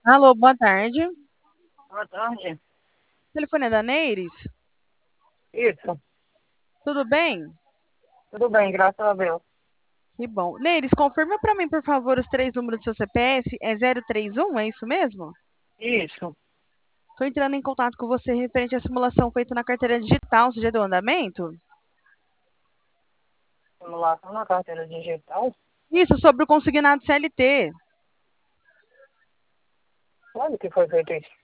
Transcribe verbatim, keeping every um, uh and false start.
Alô, boa tarde. O Boa tarde. telefone é da Neires? Isso, Tudo bem? tudo bem, graças a Deus. Que bom. Neires, confirma para mim, por favor, os três números do seu C P F. É zero três um, é isso mesmo? Isso, Estou entrando em contato com você referente à simulação feita na carteira digital. Você já deu andamento? simulação na carteira digital. Isso, sobre o consignado C L T. Quando que foi feito isso?